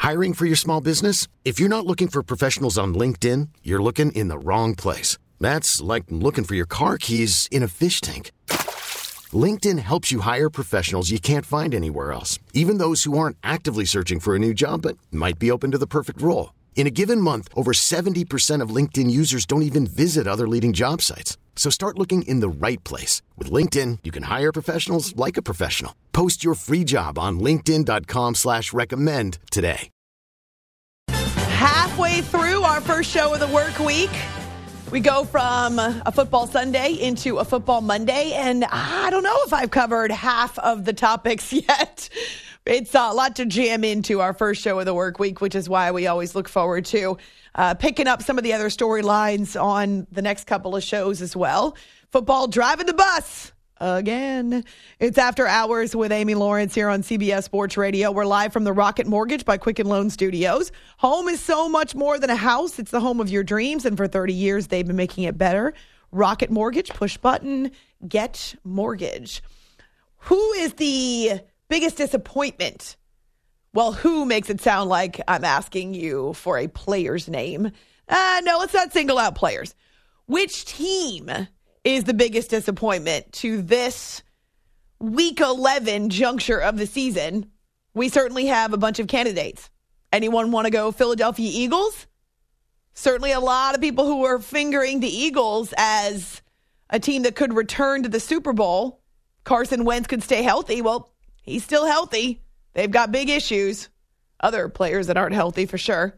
Hiring for your small business? If you're not looking for professionals on LinkedIn, you're looking in the wrong place. That's like looking for your car keys in a fish tank. LinkedIn helps you hire professionals you can't find anywhere else, even those who aren't actively searching for a new job but might be open to the perfect role. In a given month, over 70% of LinkedIn users don't even visit other leading job sites. So start looking in the right place. With LinkedIn, you can hire professionals like a professional. Post your free job on linkedin.com/recommend today. Halfway through our first show of the work week, we go from a football Sunday into a football Monday, and I don't know if I've covered half of the topics yet. It's a lot to jam into our first show of the work week, which is why we always look forward to picking up some of the other storylines on the next couple of shows as well. Football driving the bus again. It's After Hours with Amy Lawrence here on CBS Sports Radio. We're live from the Rocket Mortgage by Quicken Loan Studios. Home is so much more than a house. It's the home of your dreams, and for 30 years, they've been making it better. Rocket Mortgage, push button, get mortgage. Who is the biggest disappointment? Well, who makes it sound like I'm asking you for a player's name? No, let's not single out players. Which team is the biggest disappointment to this week 11 juncture of the season? We certainly have a bunch of candidates. Anyone want to go Philadelphia Eagles? Certainly a lot of people who are fingering the Eagles as a team that could return to the Super Bowl. Carson Wentz could stay healthy. Well, he's still healthy. They've got big issues. Other players that aren't healthy for sure.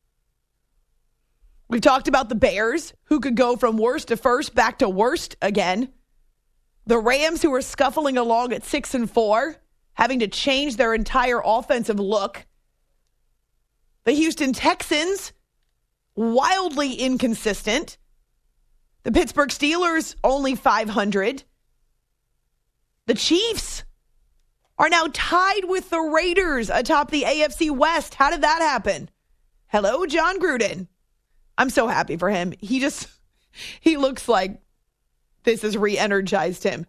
We've talked about the Bears, who could go from worst to first, back to worst again. The Rams, who are scuffling along at 6-4, having to change their entire offensive look. The Houston Texans, wildly inconsistent. The Pittsburgh Steelers, only 500. The Chiefs are now tied with the Raiders atop the AFC West. How did that happen? Hello, John Gruden. I'm so happy for him. He looks like this has re-energized him.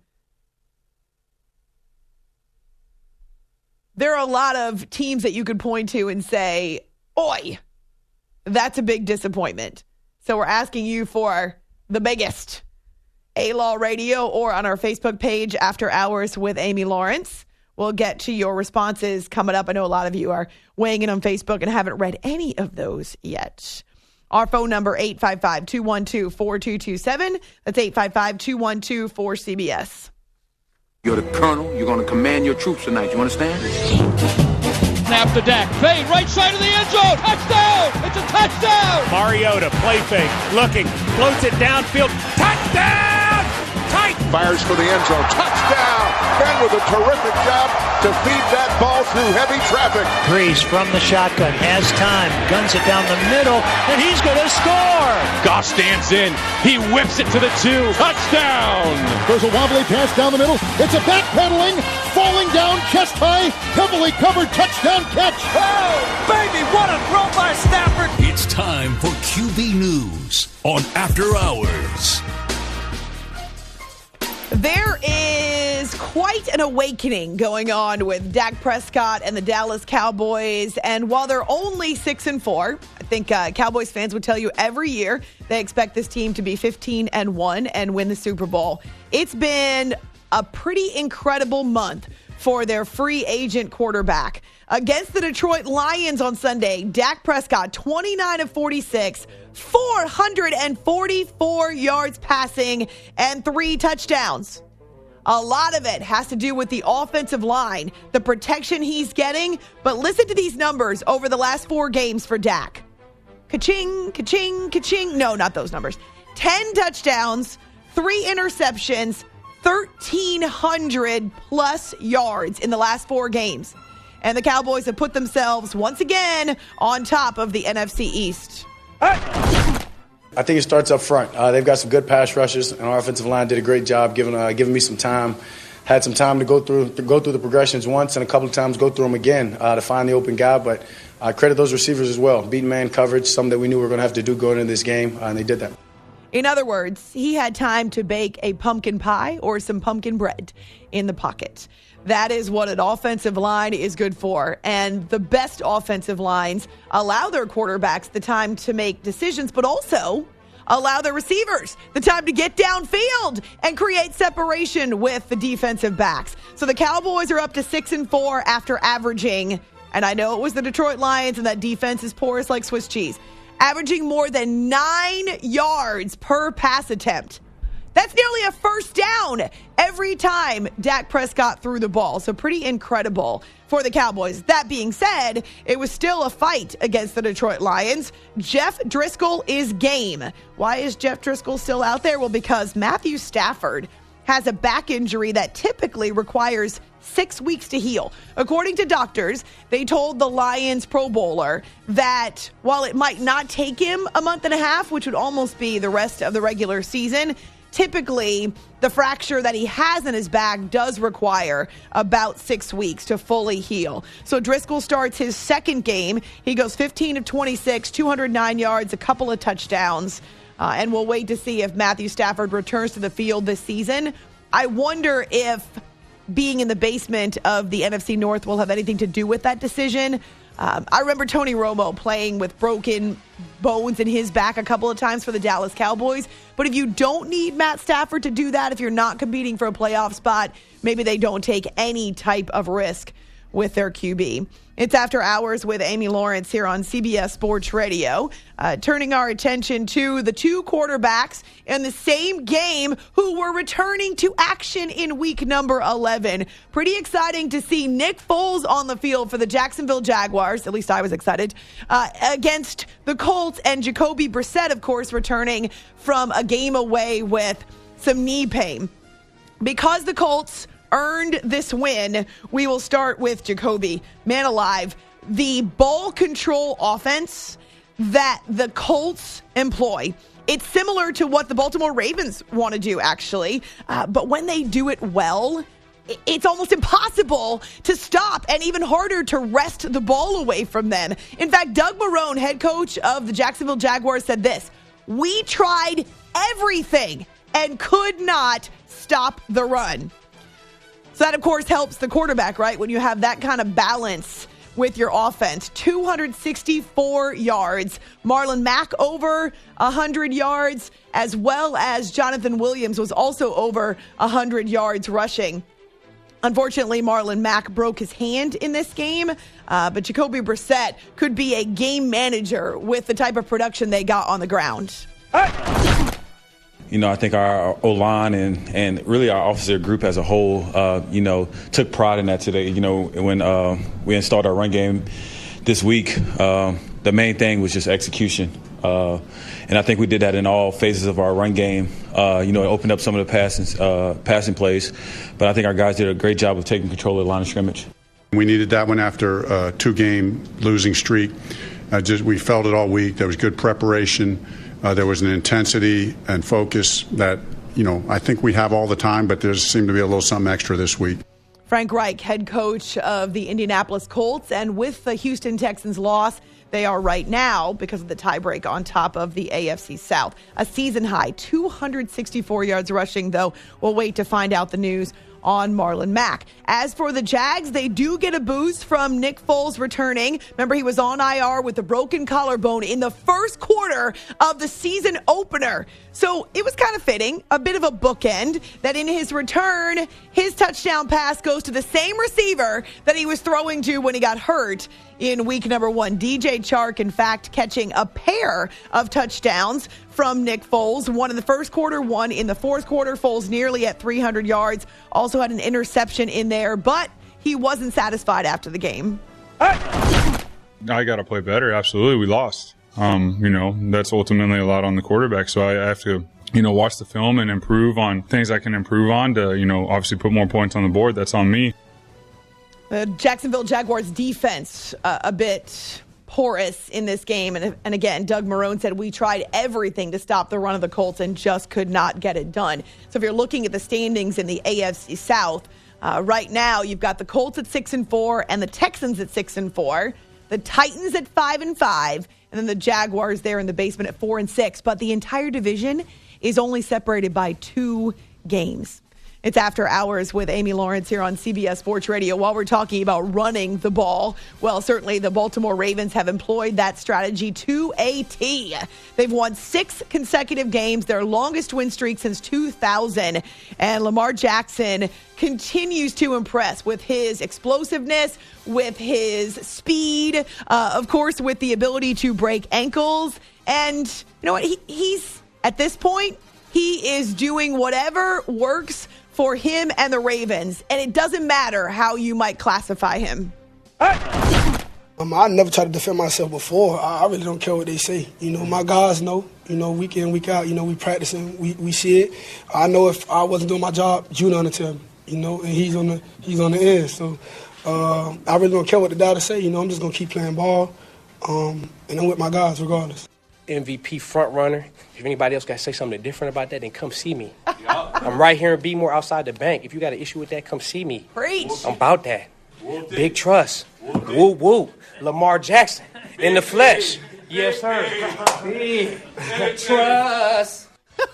There are a lot of teams that you could point to and say, oi, that's a big disappointment. So we're asking you for the biggest. A-Law Radio or on our Facebook page, After Hours with Amy Lawrence. We'll get to your responses coming up. I know a lot of you are weighing in on Facebook and haven't read any of those yet. Our phone number, 855-212-4227. That's 855-212-4CBS. You're the colonel. You're going to command your troops tonight. You understand? Snap the deck. Fade right side of the end zone. Touchdown! It's a touchdown! Mariota, play fake, looking, floats it downfield. Touchdown! Tight! Fires for the end zone. Touchdown! Ben with a terrific job to feed that ball through heavy traffic. Breeze from the shotgun, has time, guns it down the middle, and he's going to score! Goff stands in. He whips it to the 2. Touchdown! There's a wobbly pass down the middle. It's a backpedaling, falling down, chest high, heavily covered touchdown catch. Oh, baby, what a throw by Stafford! It's time for QB News on After Hours. There is quite an awakening going on with Dak Prescott and the Dallas Cowboys. And while they're only 6-4, I think Cowboys fans would tell you every year they expect this team to be 15-1 and win the Super Bowl. It's been a pretty incredible month for their free agent quarterback. Against the Detroit Lions on Sunday, Dak Prescott, 29 of 46, 444 yards passing, and 3 touchdowns. A lot of it has to do with the offensive line, the protection he's getting. But listen to these numbers over the last 4 games for Dak. Ka-ching, ka-ching, ka-ching. No, not those numbers. 10 touchdowns, 3 interceptions, 1,300 plus yards in the last 4 games. And the Cowboys have put themselves once again on top of the NFC East. I think it starts up front. They've got some good pass rushers, and our offensive line did a great job giving me some time. Had some time to go through the progressions once, and a couple of times go through them again to find the open guy. But I credit those receivers as well. Beating man coverage, something that we knew we were going to have to do going into this game, and they did that. In other words, he had time to bake a pumpkin pie or some pumpkin bread in the pocket. That is what an offensive line is good for. And the best offensive lines allow their quarterbacks the time to make decisions, but also allow their receivers the time to get downfield and create separation with the defensive backs. So the Cowboys are up to 6-4 after averaging, and I know it was the Detroit Lions and that defense is porous like Swiss cheese, averaging more than 9 yards per pass attempt. That's nearly a first down every time Dak Prescott threw the ball. So pretty incredible for the Cowboys. That being said, it was still a fight against the Detroit Lions. Jeff Driscoll is game. Why is Jeff Driscoll still out there? Well, because Matthew Stafford has a back injury that typically requires 6 weeks to heal. According to doctors, they told the Lions Pro Bowler that while it might not take him a month and a half, which would almost be the rest of the regular season, typically the fracture that he has in his back does require about 6 weeks to fully heal. So Driscoll starts his second game. He goes 15 of 26, 209 yards, a couple of touchdowns. And we'll wait to see if Matthew Stafford returns to the field this season. I wonder if being in the basement of the NFC North will have anything to do with that decision. I remember Tony Romo playing with broken bones in his back a couple of times for the Dallas Cowboys. But if you don't need Matt Stafford to do that, if you're not competing for a playoff spot, maybe they don't take any type of risk with their QB. It's After Hours with Amy Lawrence here on CBS Sports Radio, turning our attention to the two quarterbacks in the same game who were returning to action in week number 11. Pretty exciting to see Nick Foles on the field for the Jacksonville Jaguars, at least I was excited, against the Colts, and Jacoby Brissett, of course, returning from a game away with some knee pain. Because the Colts earned this win, we will start with Jacoby. Man alive, the ball control offense that the Colts employ, it's similar to what the Baltimore Ravens want to do, actually. But when they do it well, it's almost impossible to stop and even harder to wrest the ball away from them. In fact, Doug Marrone, head coach of the Jacksonville Jaguars, said this: "We tried everything and could not stop the run." So that, of course, helps the quarterback, right? When you have that kind of balance with your offense. 264 yards. Marlon Mack over 100 yards, as well as Jonathan Williams was also over 100 yards rushing. Unfortunately, Marlon Mack broke his hand in this game, but Jacoby Brissett could be a game manager with the type of production they got on the ground. You know, I think our O-line and really our officer group as a whole, took pride in that today. You know, when we installed our run game this week, the main thing was just execution. And I think we did that in all phases of our run game. It opened up some of the passing plays. But I think our guys did a great job of taking control of the line of scrimmage. We needed that one after a 2-game losing streak. We felt it all week. There was good preparation. There was an intensity and focus that, I think we have all the time, but there seemed to be a little something extra this week. Frank Reich, head coach of the Indianapolis Colts, and with the Houston Texans loss, they are right now, because of the tiebreak, on top of the AFC South. A season high, 264 yards rushing, though. We'll wait to find out the news on Marlon Mack. As for the Jags, they do get a boost from Nick Foles returning. Remember, he was on IR with a broken collarbone in the first quarter of the season opener. So it was kind of fitting, a bit of a bookend, that in his return, his touchdown pass goes to the same receiver that he was throwing to when he got hurt in week number 1. DJ Chark, in fact, catching a pair of touchdowns from Nick Foles. One in the first quarter, one in the fourth quarter. Foles nearly at 300 yards. Also had an interception in there, but he wasn't satisfied after the game. I got to play better. Absolutely. We lost. That's ultimately a lot on the quarterback. So I have to, watch the film and improve on things I can improve on to, obviously put more points on the board. That's on me. The Jacksonville Jaguars defense a bit porous in this game. And again, Doug Marrone said, "We tried everything to stop the run of the Colts and just could not get it done." So if you're looking at the standings in the AFC South, right now you've got the Colts at 6-4 and the Texans at 6-4. the Titans at 5-5, and then the Jaguars there in the basement at 4-6. But the entire division is only separated by 2 games. It's After Hours with Amy Lawrence here on CBS Sports Radio. While we're talking about running the ball, well, certainly the Baltimore Ravens have employed that strategy to a T. They've won 6 consecutive games, their longest win streak since 2000. And Lamar Jackson continues to impress with his explosiveness, with his speed, of course, with the ability to break ankles. And you know what? He's at this point, he is doing whatever works for him and the Ravens, and it doesn't matter how you might classify him. I never tried to defend myself before. I really don't care what they say. My guys know, week in, week out, we practicing, we see it. I know if I wasn't doing my job, June on the tell me, and he's on the end. So I really don't care what the doctors say. I'm just going to keep playing ball, and I'm with my guys regardless. MVP front runner. If anybody else got to say something different about that, then come see me. I'm right here in Bmore outside the bank. If you got an issue with that, come see me. Preach. I'm about that. Big trust. Woo woo. Lamar Jackson in the flesh. Yes, sir. Big trust.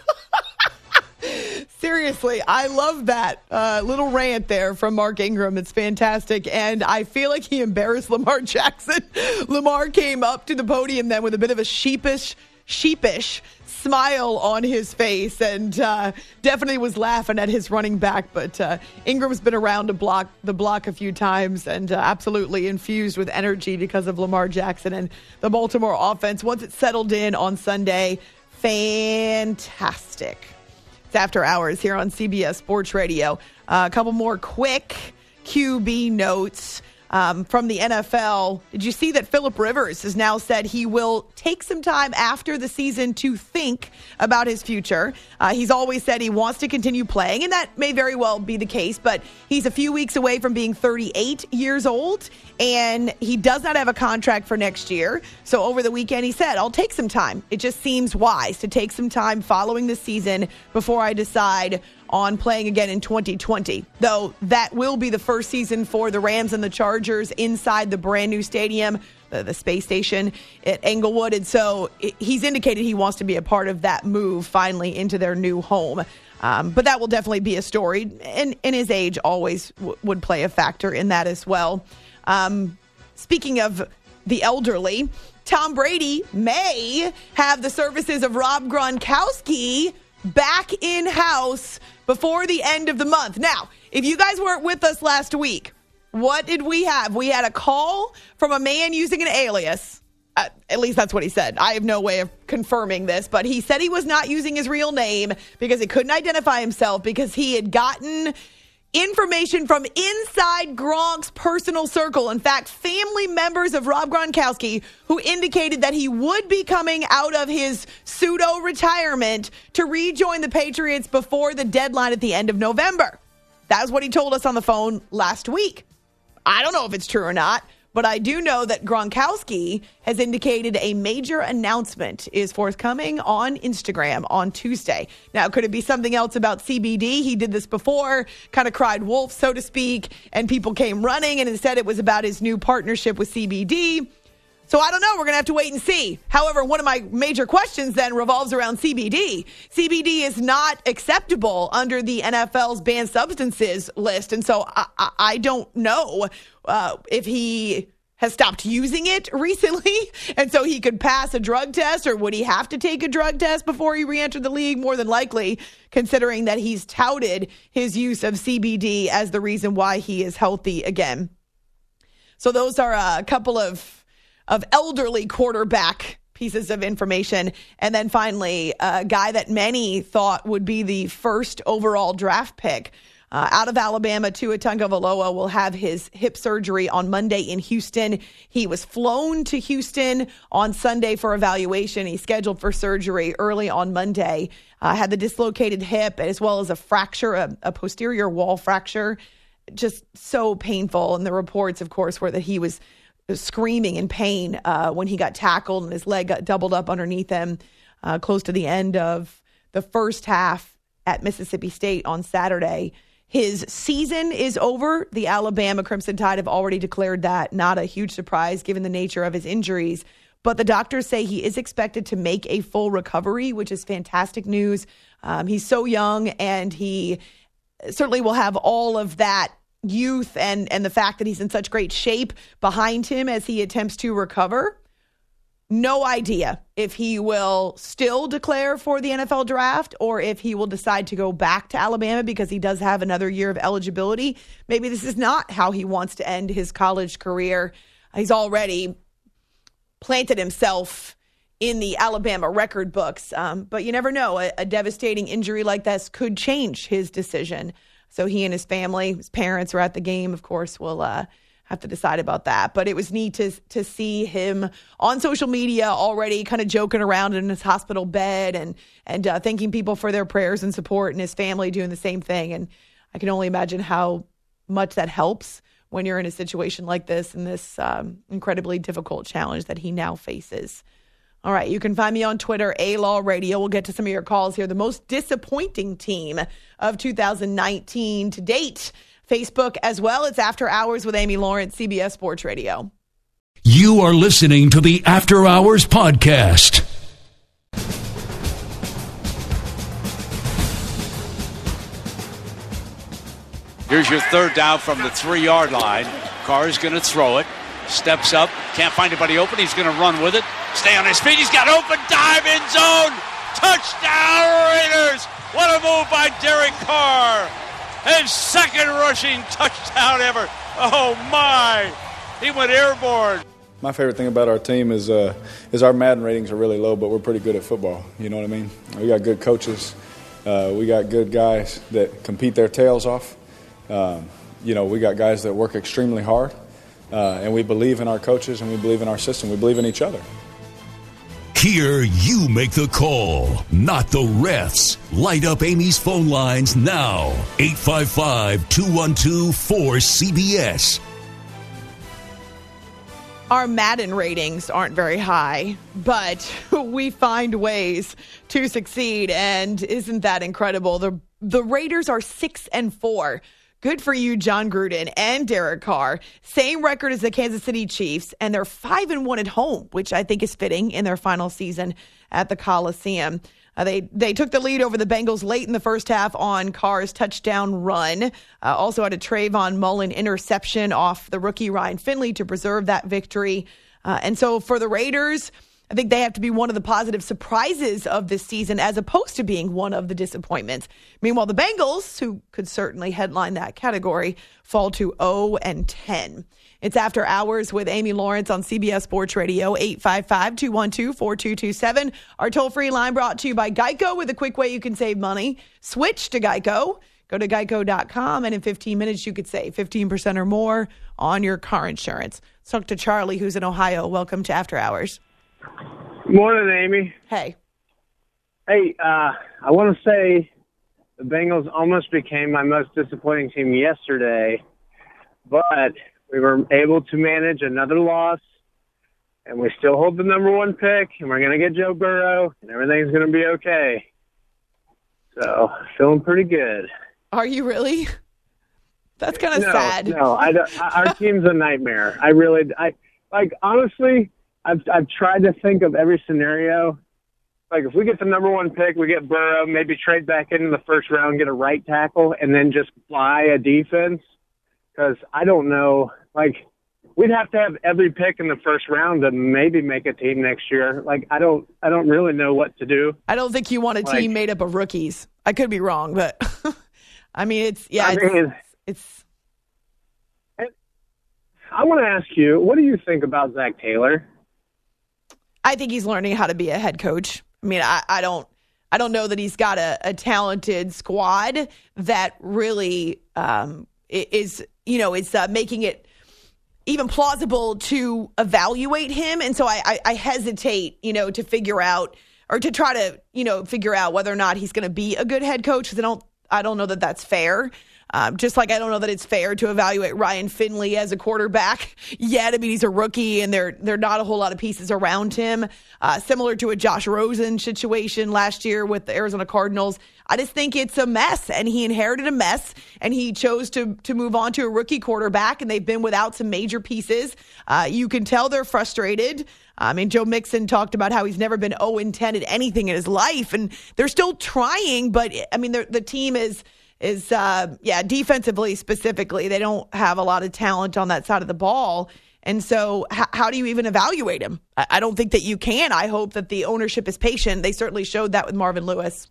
Seriously, I love that little rant there from Mark Ingram. It's fantastic, and I feel like he embarrassed Lamar Jackson. Lamar came up to the podium then with a bit of a sheepish smile on his face, and definitely was laughing at his running back. But Ingram's been around to block the block a few times, and absolutely infused with energy because of Lamar Jackson and the Baltimore offense. Once it settled in on Sunday, fantastic. It's After Hours here on CBS Sports Radio. A couple more quick QB notes from the NFL. Did you see that Phillip Rivers has now said he will take some time after the season to think about his future? He's always said he wants to continue playing, and that may very well be the case, but he's a few weeks away from being 38 years old, and he does not have a contract for next year. So over the weekend, he said, I'll take some time. It just seems wise to take some time following the season before I decide on playing again in 2020. Though that will be the first season for the Rams and the Chargers inside the brand new stadium, the space station at Englewood. And so he's indicated he wants to be a part of that move finally into their new home. But that will definitely be a story. And his age always would play a factor in that as well. Speaking of the elderly, Tom Brady may have the services of Rob Gronkowski back in-house before the end of the month. Now, if you guys weren't with us last week, what did we have? We had a call from a man using an alias. At least that's what he said. I have no way of confirming this, but he said he was not using his real name because he couldn't identify himself because he had gotten information from inside Gronk's personal circle. In fact, family members of Rob Gronkowski who indicated that he would be coming out of his pseudo-retirement to rejoin the Patriots before the deadline at the end of November. That was what he told us on the phone last week. I don't know if it's true or not, but I do know that Gronkowski has indicated a major announcement is forthcoming on Instagram on Tuesday. Now, could it be something else about CBD? He did this before, kind of cried wolf, so to speak, and people came running, and instead it was about his new partnership with CBD. So I don't know. We're going to have to wait and see. However, one of my major questions then revolves around CBD. CBD is not acceptable under the NFL's banned substances list. And so I don't know if he has stopped using it recently and so he could pass a drug test, or would he have to take a drug test before he re-entered the league? More than likely, considering that he's touted his use of CBD as the reason why he is healthy again. So those are a couple of elderly quarterback pieces of information. And then finally, a guy that many thought would be the first overall draft pick out of Alabama, Tua Tagovailoa will have his hip surgery on Monday in Houston. He was flown to Houston on Sunday for evaluation. He's scheduled for surgery early on Monday. Had the dislocated hip as well as a fracture, a posterior wall fracture. Just so painful. And the reports, of course, were that he was screaming in pain when he got tackled and his leg got doubled up underneath him close to the end of the first half at Mississippi State on Saturday. His season is over. The Alabama Crimson Tide have already declared that. Not a huge surprise given the nature of his injuries. But the doctors say he is expected to make a full recovery, which is fantastic news. He's so young, and he certainly will have all of that youth and the fact that he's in such great shape behind him as he attempts to recover. No idea if he will still declare for the NFL draft or if he will decide to go back to Alabama because he does have another year of eligibility. Maybe this is not how he wants to end his college career. He's already planted himself in the Alabama record books. But you never know. A devastating injury like this could change his decision. So he and his family, his parents are at the game, of course, will have to decide about that. But it was neat to see him on social media already kind of joking around in his hospital bed and thanking people for their prayers and support, and his family doing the same thing. And I can only imagine how much that helps when you're in a situation like this and this incredibly difficult challenge that he now faces. All right, you can find me on Twitter, A-Law Radio. We'll get to some of your calls here. The most disappointing team of 2019 to date. Facebook as well. It's After Hours with Amy Lawrence, CBS Sports Radio. You are listening to the After Hours Podcast. Here's your third down from the 3-yard line. Carr is going to throw it. Steps up. Can't find anybody open. He's going to run with it. Stay on his feet. He's got open. Dive in zone. Touchdown Raiders. What a move by Derek Carr. His second rushing touchdown ever. Oh, my. He went airborne. My favorite thing about our team is our Madden ratings are really low, but we're pretty good at football. You know what I mean? We got good coaches. We got good guys that compete their tails off. We got guys that work extremely hard. And we believe in our coaches, and we believe in our system. We believe in each other. Here you make the call, not the refs. Light up Amy's phone lines now. 855-212-4CBS. Our Madden ratings aren't very high, but we find ways to succeed. And isn't that incredible? The Raiders are 6-4. Good for you, John Gruden and Derek Carr. Same record as the Kansas City Chiefs, and they're 5-1 at home, which I think is fitting in their final season at the Coliseum. They took the lead over the Bengals late in the first half on Carr's touchdown run. Also had a Trayvon Mullen interception off the rookie Ryan Finley to preserve that victory. And so for the Raiders, I think they have to be one of the positive surprises of this season as opposed to being one of the disappointments. Meanwhile, the Bengals, who could certainly headline that category, fall to 0-10. It's After Hours with Amy Lawrence on CBS Sports Radio, 855-212-4227. Our toll-free line brought to you by Geico with a quick way you can save money. Switch to Geico. Go to geico.com, and in 15 minutes, you could save 15% or more on your car insurance. Let's talk to Charlie, who's in Ohio. Welcome to After Hours. Morning, Amy. Hey. Hey, I want to say the Bengals almost became my most disappointing team yesterday, but we were able to manage another loss, and we still hold the number one pick, and we're going to get Joe Burrow, and everything's going to be okay. So, feeling pretty good. Are you really? That's kind of sad. No, our team's a nightmare. Honestly, I've tried to think of every scenario. Like, if we get the number one pick, we get Burrow, maybe trade back into the first round, get a right tackle, and then just fly a defense. Because I don't know. Like, we'd have to have every pick in the first round to maybe make a team next year. Like, I don't really know what to do. I don't think you want a team made up of rookies. I could be wrong, but I mean, it's. I want to ask you, what do you think about Zach Taylor? I think he's learning how to be a head coach. I mean, I don't know that he's got a talented squad that really is making it even plausible to evaluate him. And so I hesitate, to figure out or to try to, figure out whether or not he's going to be a good head coach, because I don't know that that's fair. Just like I don't know that it's fair to evaluate Ryan Finley as a quarterback yet. I mean, he's a rookie, and there are not a whole lot of pieces around him. Similar to a Josh Rosen situation last year with the Arizona Cardinals. I just think it's a mess, and he inherited a mess, and he chose to move on to a rookie quarterback, and they've been without some major pieces. You can tell they're frustrated. I mean, Joe Mixon talked about how he's never been 0-10 at anything in his life, and they're still trying, but, I mean, the team is defensively specifically, they don't have a lot of talent on that side of the ball. And so how do you even evaluate him? I don't think that you can. I hope that the ownership is patient. They certainly showed that with Marvin Lewis.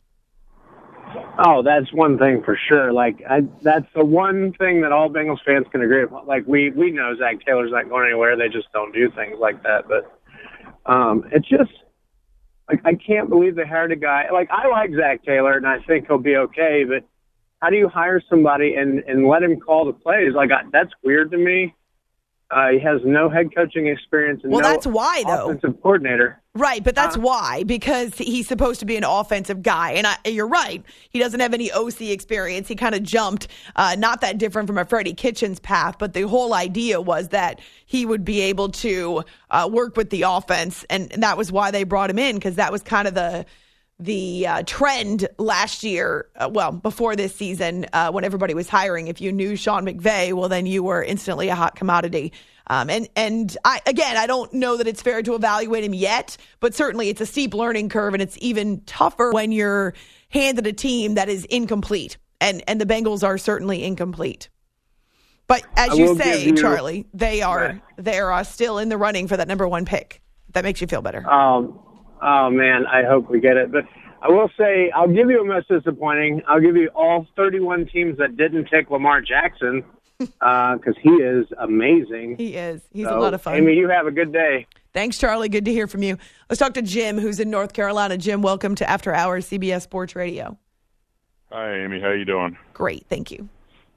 Oh, that's one thing for sure. That's the one thing that all Bengals fans can agree upon. Like, we know Zach Taylor's not going anywhere. They just don't do things like that. But it's just, like, I can't believe they hired a guy. Like, I like Zach Taylor, and I think he'll be okay. But how do you hire somebody and let him call the plays? Like, that's weird to me. He has no head coaching experience and that's why, though. Offensive coordinator. Right, but that's why, because he's supposed to be an offensive guy. And you're right. He doesn't have any OC experience. He kind of jumped, not that different from a Freddie Kitchens path, but the whole idea was that he would be able to work with the offense. And that was why they brought him in, because that was kind of the trend last year, before this season, when everybody was hiring. If you knew Sean McVay, well, then you were instantly a hot commodity. And I don't know that it's fair to evaluate him yet, but certainly it's a steep learning curve, and it's even tougher when you're handed a team that is incomplete. And the Bengals are certainly incomplete. But as you say, Charlie, they are still in the running for that number 1 pick. That makes you feel better. Oh, man, I hope we get it. But I will say, I'll give you a most disappointing. I'll give you all 31 teams that didn't take Lamar Jackson, because he is amazing. He is. He's a lot of fun. Amy, you have a good day. Thanks, Charlie. Good to hear from you. Let's talk to Jim, who's in North Carolina. Jim, welcome to After Hours CBS Sports Radio. Hi, Amy. How you doing? Great. Thank you.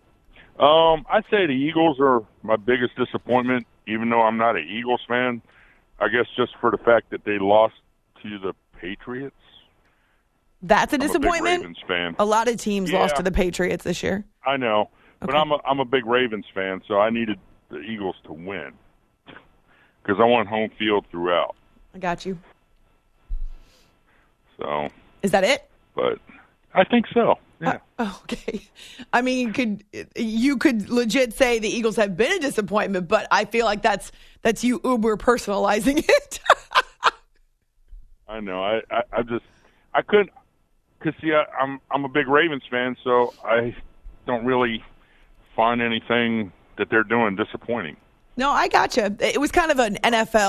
I'd say the Eagles are my biggest disappointment, even though I'm not an Eagles fan. I guess just for the fact that they lost to the Patriots. That's a disappointment? I'm a big Ravens fan. A lot of teams lost to the Patriots this year. I know, but I'm a big Ravens fan, so I needed the Eagles to win because I want home field throughout. I got you. So is that it? But I think so. Yeah. Okay. I mean, you could legit say the Eagles have been a disappointment, but I feel like that's you uber personalizing it. I know. I couldn't, because see, I'm a big Ravens fan, so I don't really find anything that they're doing disappointing. No, I gotcha. It was kind of an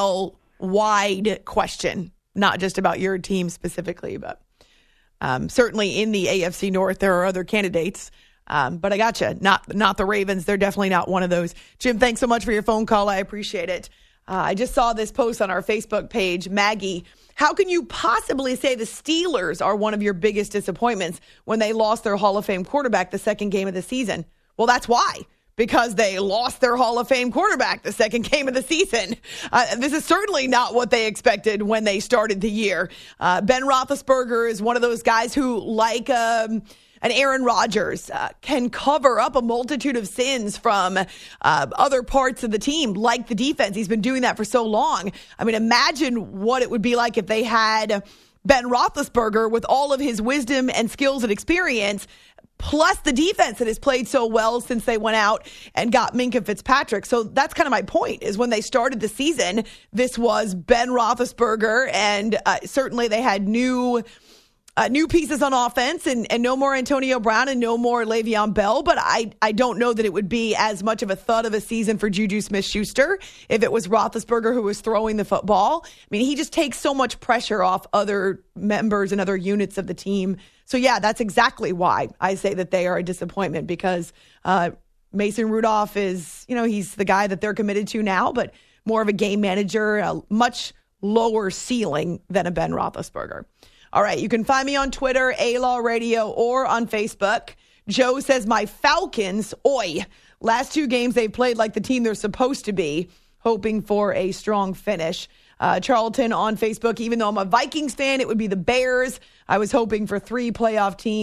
NFL-wide question, not just about your team specifically, but certainly in the AFC North, there are other candidates. But I gotcha. Not the Ravens. They're definitely not one of those. Jim, thanks so much for your phone call. I appreciate it. I just saw this post on our Facebook page. Maggie, how can you possibly say the Steelers are one of your biggest disappointments when they lost their Hall of Fame quarterback the second game of the season? Well, that's why. Because they lost their Hall of Fame quarterback the second game of the season. This is certainly not what they expected when they started the year. Ben Roethlisberger is one of those guys who, like an Aaron Rodgers, can cover up a multitude of sins from other parts of the team, like the defense. He's been doing that for so long. I mean, imagine what it would be like if they had Ben Roethlisberger with all of his wisdom and skills and experience, plus the defense that has played so well since they went out and got Minkah Fitzpatrick. So that's kind of my point, is when they started the season, this was Ben Roethlisberger, and certainly they had new pieces on offense and no more Antonio Brown and no more Le'Veon Bell. But I don't know that it would be as much of a thud of a season for Juju Smith-Schuster if it was Roethlisberger who was throwing the football. I mean, he just takes so much pressure off other members and other units of the team. So, yeah, that's exactly why I say that they are a disappointment, because Mason Rudolph is, he's the guy that they're committed to now, but more of a game manager, a much lower ceiling than a Ben Roethlisberger. All right, you can find me on Twitter, A-Law Radio, or on Facebook. Joe says, my Falcons, last 2 games they've played like the team they're supposed to be, hoping for a strong finish. Charlton on Facebook, even though I'm a Vikings fan, it would be the Bears. I was hoping for 3 playoff teams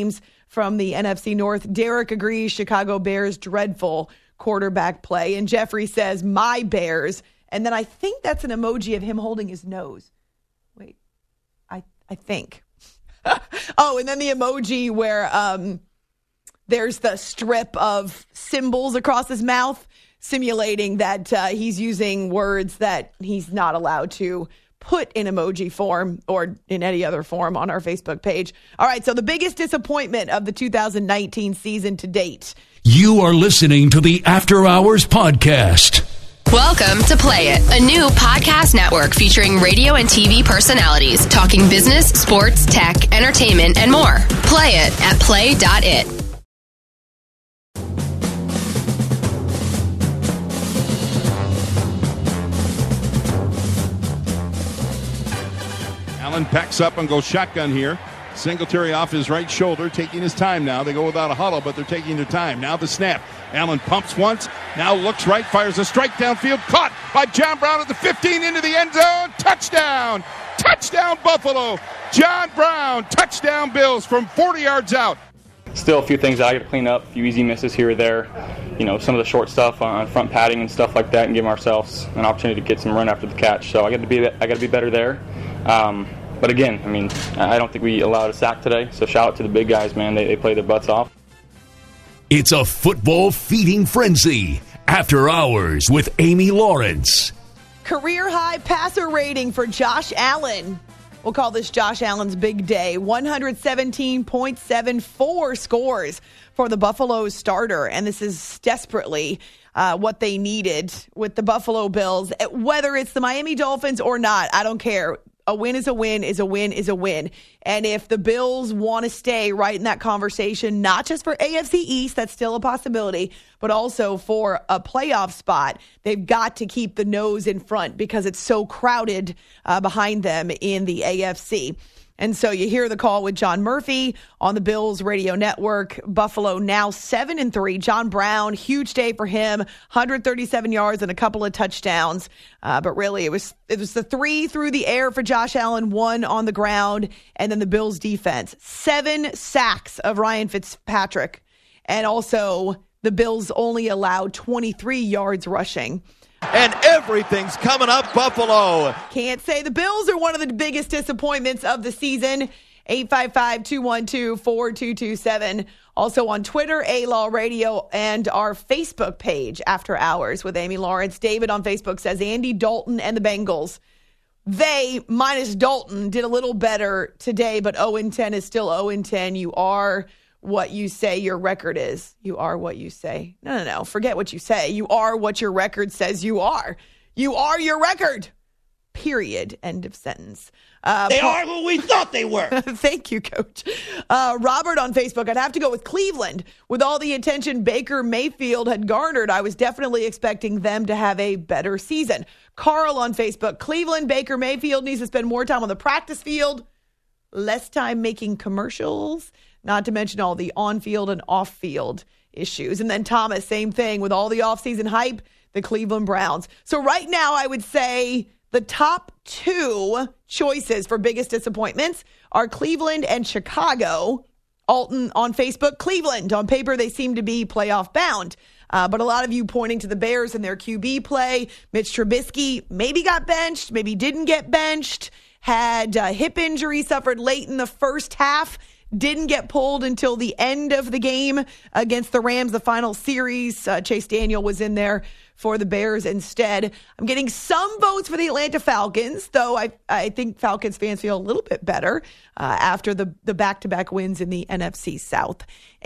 from the NFC North. Derek agrees Chicago Bears dreadful quarterback play. And Jeffrey says, my Bears. And then I think that's an emoji of him holding his nose. Wait, I think. Oh, and then the emoji where there's the strip of symbols across his mouth, simulating that he's using words that he's not allowed to put in emoji form or in any other form on our Facebook page. All right, so the biggest disappointment of the 2019 season to date. You are listening to the After Hours Podcast. Welcome to Play It, a new podcast network featuring radio and TV personalities talking business, sports, tech, entertainment, and more. Play it at play.it. Allen backs up and goes shotgun here. Singletary off his right shoulder, taking his time now. They go without a huddle, but they're taking their time. Now the snap. Allen pumps once, now looks right, fires a strike downfield. Caught by John Brown at the 15 into the end zone. Touchdown! Touchdown Buffalo! John Brown, touchdown Bills from 40 yards out. Still a few things I got to clean up, a few easy misses here or there. You know, some of the short stuff on front padding and stuff like that, and give ourselves an opportunity to get some run after the catch. So I got to be better there. But again, I mean, I don't think we allowed a sack today. So shout out to the big guys, man. They play their butts off. It's a football feeding frenzy. After Hours with Amy Lawrence. Career high passer rating for Josh Allen. We'll call this Josh Allen's big day. 117.74 scores for the Buffalo starter. And this is desperately what they needed with the Buffalo Bills. Whether it's the Miami Dolphins or not, I don't care. A win is a win is a win is a win. And if the Bills want to stay right in that conversation, not just for AFC East, that's still a possibility, but also for a playoff spot, they've got to keep the nose in front because it's so crowded behind them in the AFC. And so you hear the call with John Murphy on the Bills radio network. Buffalo now 7-3. John Brown, huge day for him, 137 yards and a couple of touchdowns. But really, it was the 3 through the air for Josh Allen, 1 on the ground, and then the Bills defense. 7 sacks of Ryan Fitzpatrick. And also, the Bills only allowed 23 yards rushing. And everything's coming up Buffalo. Can't say the Bills are one of the biggest disappointments of the season. 855-212-4227. Also on Twitter, A-Law Radio, and our Facebook page, After Hours with Amy Lawrence. David on Facebook says, Andy Dalton and the Bengals. They, minus Dalton, did a little better today, but 0-10 is still 0-10. You are what you say your record is. You are what you say. No. Forget what you say. You are what your record says you are. You are your record. Period. End of sentence. They are who we thought they were. Thank you, Coach. Robert on Facebook, I'd have to go with Cleveland. With all the attention Baker Mayfield had garnered, I was definitely expecting them to have a better season. Carl on Facebook, Cleveland, Baker Mayfield needs to spend more time on the practice field, less time making commercials, not to mention all the on-field and off-field issues. And then Thomas, same thing with all the off-season hype, the Cleveland Browns. So right now I would say the top 2 choices for biggest disappointments are Cleveland and Chicago. Alton on Facebook, Cleveland. On paper, they seem to be playoff bound. But a lot of you pointing to the Bears and their QB play. Mitch Trubisky maybe got benched, maybe didn't get benched, had a hip injury, suffered late in the first half. Didn't get pulled until the end of the game against the Rams, the final series. Chase Daniel was in there for the Bears instead. I'm getting some votes for the Atlanta Falcons, though I think Falcons fans feel a little bit better after the back-to-back wins in the NFC South.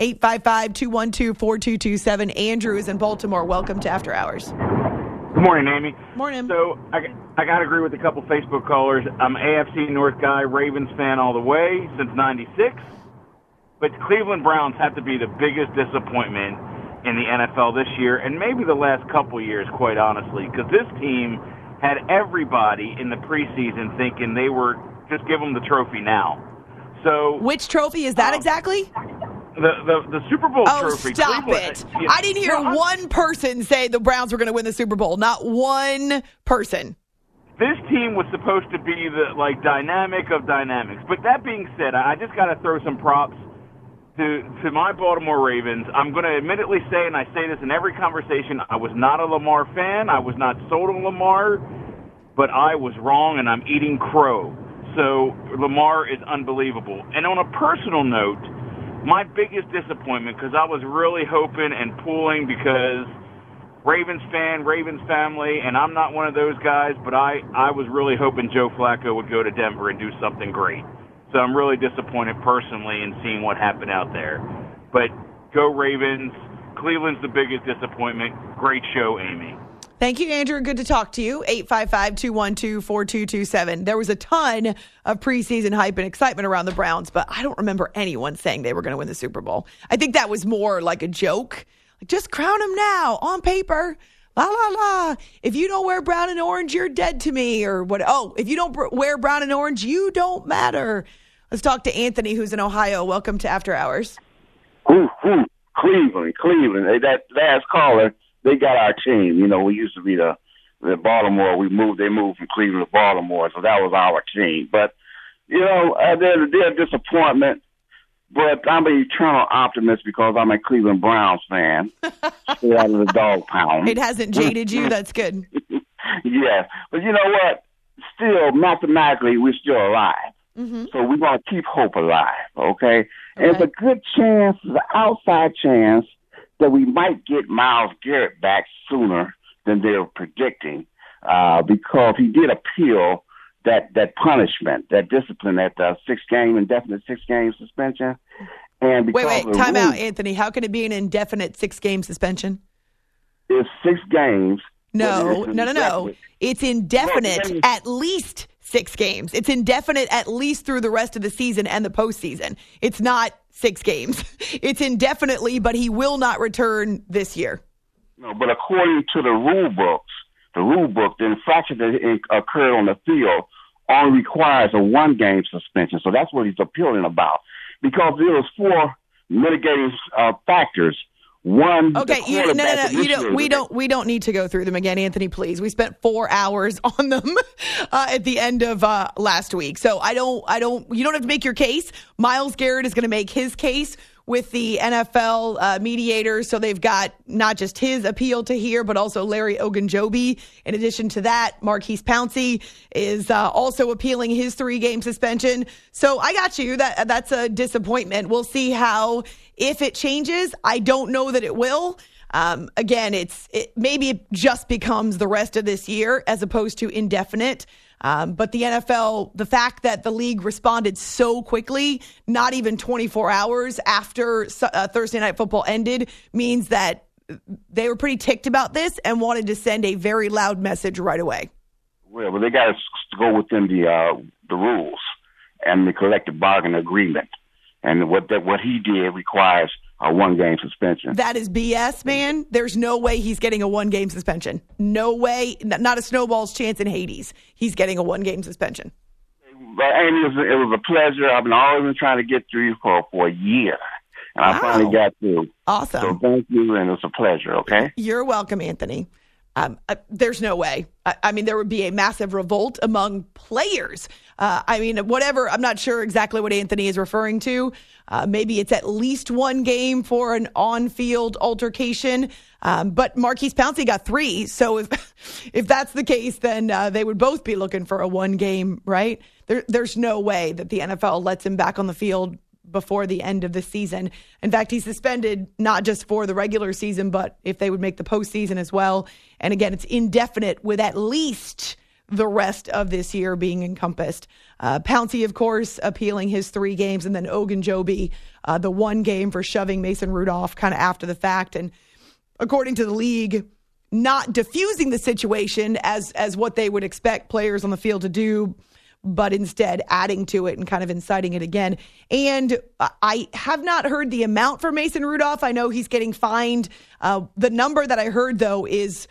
855-212-4227. Andrew is in Baltimore. Welcome to After Hours. Good morning, Amy. Morning. So I got to agree with a couple Facebook callers. I'm an AFC North guy, Ravens fan all the way since '96. But Cleveland Browns have to be the biggest disappointment in the NFL this year, and maybe the last couple years, quite honestly, because this team had everybody in the preseason thinking they were just give them the trophy now. So which trophy is that exactly? The Super Bowl trophy. Oh, stop it. I didn't hear one person say the Browns were going to win the Super Bowl. Not one person. This team was supposed to be the dynamic of dynamics. But that being said, I just got to throw some props to my Baltimore Ravens, I'm going to admittedly say, and I say this in every conversation, I was not a Lamar fan. I was not sold on Lamar, but I was wrong, and I'm eating crow. So Lamar is unbelievable. And on a personal note, my biggest disappointment, because I was really hoping and pulling because Ravens fan, Ravens family, and I'm not one of those guys, but I was really hoping Joe Flacco would go to Denver and do something great. So I'm really disappointed personally in seeing what happened out there. But go Ravens. Cleveland's the biggest disappointment. Great show, Amy. Thank you, Andrew. Good to talk to you. 855-212-4227. There was a ton of preseason hype and excitement around the Browns, but I don't remember anyone saying they were going to win the Super Bowl. I think that was more like a joke. Like, just crown them now on paper. La, la, la. If you don't wear brown and orange, you're dead to me. Or what? Oh, if you don't wear brown and orange, you don't matter. Let's talk to Anthony, who's in Ohio. Welcome to After Hours. Cleveland. Hey, that last caller, they got our team. You know, we used to be the Baltimore. They moved from Cleveland to Baltimore, so that was our team. But, you know, they're a disappointment. But I'm an eternal optimist because I'm a Cleveland Browns fan. Straight out of the dog pound. It hasn't jaded you. That's good. Yeah. But you know what? Still, mathematically, we're still alive. Mm-hmm. So we want to keep hope alive, okay? And it's a good chance, the outside chance, that we might get Myles Garrett back sooner than they're predicting because he did appeal that punishment, that discipline, that indefinite 6-game suspension. And because wait, time out, Anthony. How can it be an indefinite 6-game suspension? It's 6 games. No. It's indefinite at least 6 games. It's indefinite at least through the rest of the season and the postseason. It's not 6 games. It's indefinitely, but he will not return this year. No, but according to the rule book, the infraction that occurred on the field only requires a 1-game suspension. So that's what he's appealing about. Because there was 4 mitigating factors. One, okay, we don't need to go through them again, Anthony, please. We spent 4 hours on them at the end of last week. So you don't have to make your case. Myles Garrett is going to make his case with the NFL mediators. So they've got not just his appeal to hear, but also Larry Ogunjobi. In addition to that, Marquise Pouncey is also appealing his 3-game suspension. So I got you. That's a disappointment. We'll see if it changes. I don't know that it will. Again, maybe it just becomes the rest of this year as opposed to indefinite. But the NFL, the fact that the league responded so quickly, not even 24 hours after Thursday Night Football ended, means that they were pretty ticked about this and wanted to send a very loud message right away. Well, they got to go within the rules and the collective bargaining agreement. And what he did requires a 1-game suspension. That is BS, man. There's no way he's getting a 1-game suspension. No way. Not a snowball's chance in Hades. He's getting a 1-game suspension. But Amy, it was a pleasure. I've always been trying to get through for a year. And I finally got through. Awesome. So thank you, and it's a pleasure, okay? You're welcome, Anthony. There's no way. I mean, there would be a massive revolt among players. Whatever. I'm not sure exactly what Anthony is referring to. Maybe it's at least 1 game for an on-field altercation. But Marquise Pouncey got 3. So if that's the case, then they would both be looking for a 1-game, right? There's no way that the NFL lets him back on the field before the end of the season. In fact, he's suspended not just for the regular season, but if they would make the postseason as well. And again, it's indefinite with at least the rest of this year being encompassed. Pouncey, of course, appealing his 3 games, and then Ogunjobi, the 1 game for shoving Mason Rudolph kind of after the fact. And according to the league, not diffusing the situation as what they would expect players on the field to do, but instead adding to it and kind of inciting it again. And I have not heard the amount for Mason Rudolph. I know he's getting fined. The number that I heard, though, is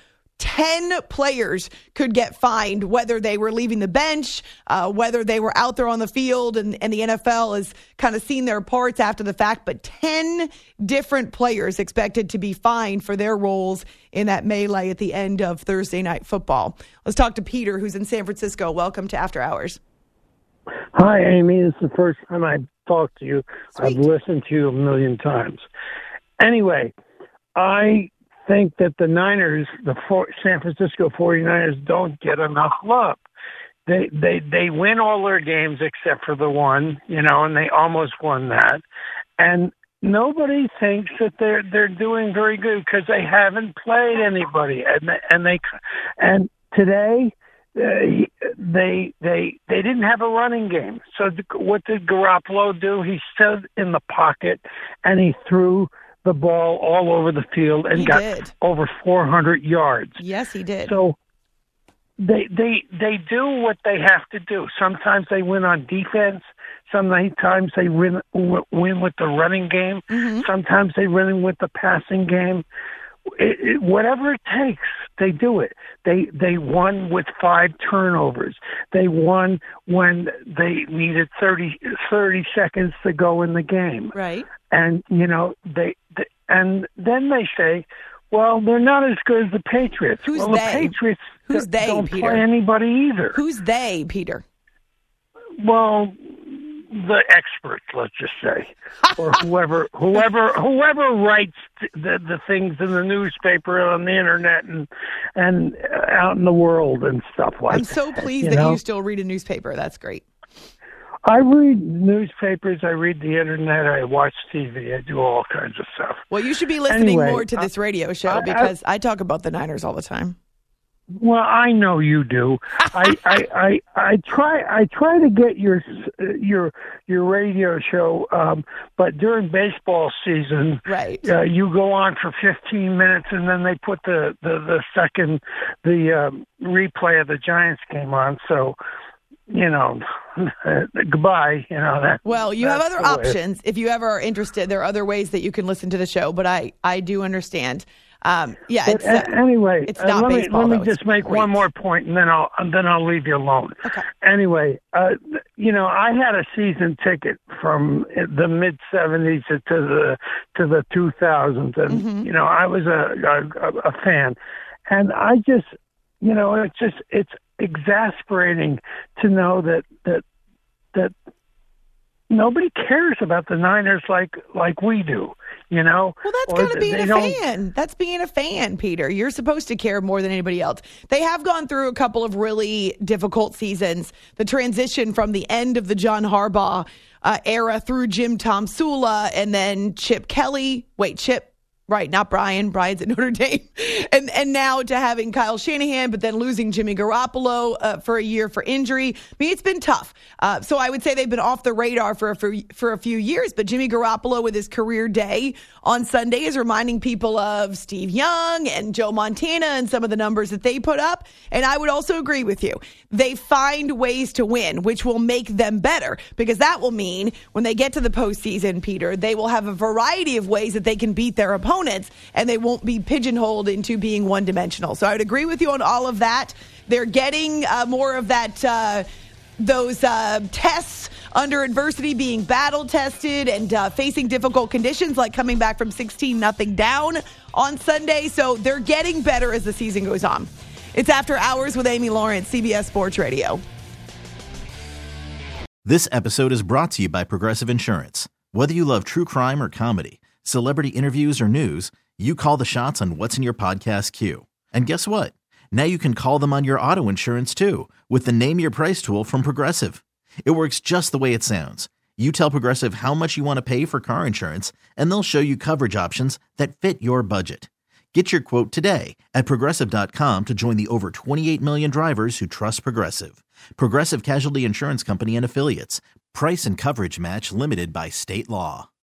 10 players could get fined, whether they were leaving the bench, whether they were out there on the field, and the NFL has kind of seen their parts after the fact, but 10 different players expected to be fined for their roles in that melee at the end of Thursday Night Football. Let's talk to Peter, who's in San Francisco. Welcome to After Hours. Hi, Amy. This is the first time I talked to you. Sweet. I've listened to you a million times. Anyway, I think that the Niners, San Francisco 49ers, don't get enough love. They win all their games except for the one, and they almost won that. And nobody thinks that they're doing very good because they haven't played anybody. And today they didn't have a running game. So what did Garoppolo do? He stood in the pocket and he threw the ball all over the field and got over 400 yards. Yes, he did. So they do what they have to do. Sometimes they win on defense. Sometimes they win with the running game. Mm-hmm. Sometimes they win with the passing game. Whatever it takes, they do it. They won with 5 turnovers. They won when they needed 30 seconds to go in the game. Right. And and then they say, well, they're not as good as the Patriots. Who's well, they? The Patriots Who's they, don't Peter? play anybody either. Who's they, Peter? Well, the experts, let's just say, or whoever writes the things in the newspaper, on the internet, and out in the world and stuff like that. I'm so pleased that you still read a newspaper. That's great. I read newspapers, I read the internet, I watch TV, I do all kinds of stuff. Well, you should be listening more to this radio show because I talk about the Niners all the time. Well, I know you do. I try to get your radio show, but during baseball season, right? You go on for 15 minutes, and then they put the replay of the Giants game on. So, goodbye. Well, you have other options if you ever are interested. There are other ways that you can listen to the show, but I do understand. Anyway, it's not baseball. Let me just make one more point, and then I'll leave you alone. Okay. Anyway, I had a season ticket from the mid '70s to the 2000s, and I was a fan, and I just, it's exasperating to know that nobody cares about the Niners like we do. Well, that's kind of being a fan. That's being a fan, Peter. You're supposed to care more than anybody else. They have gone through a couple of really difficult seasons. The transition from the end of the John Harbaugh era through Jim Tomsula and then Chip Kelly. Right, not Brian. Brian's at Notre Dame. And now to having Kyle Shanahan, but then losing Jimmy Garoppolo for a year for injury. I mean, it's been tough. So I would say they've been off the radar for a few years. But Jimmy Garoppolo with his career day on Sunday is reminding people of Steve Young and Joe Montana and some of the numbers that they put up. And I would also agree with you. They find ways to win, which will make them better, because that will mean when they get to the postseason, Peter, they will have a variety of ways that they can beat their opponents, and they won't be pigeonholed into being one-dimensional. So I would agree with you on all of that. They're getting more of that, those tests under adversity, being battle-tested and facing difficult conditions, like coming back from 16-0 down on Sunday. So they're getting better as the season goes on. It's After Hours with Amy Lawrence, CBS Sports Radio. This episode is brought to you by Progressive Insurance. Whether you love true crime or comedy, celebrity interviews or news, you call the shots on what's in your podcast queue. And guess what? Now you can call them on your auto insurance too with the Name Your Price tool from Progressive. It works just the way it sounds. You tell Progressive how much you want to pay for car insurance, and they'll show you coverage options that fit your budget. Get your quote today at Progressive.com to join the over 28 million drivers who trust Progressive. Progressive Casualty Insurance Company and Affiliates. Price and coverage match limited by state law.